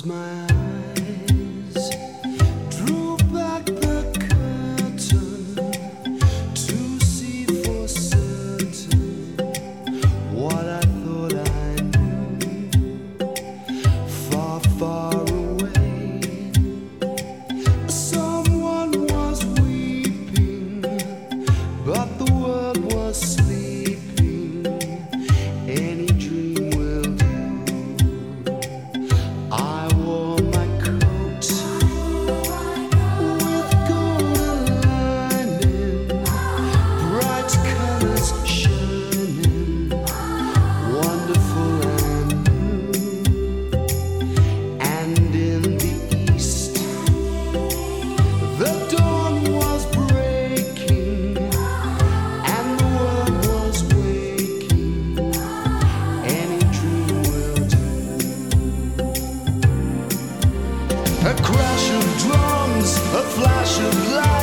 closed my eyes, drew back the curtain to see for certain what I thought I knew. Far, far away, someone was weeping, but the world was sleeping. Any dream will do. I wore my coat with golden lining, bright colors shining, wonderful and new. And in the east, the dawn was breaking, and the world was waking. Any dream will do. A crash of drums, a flash of light.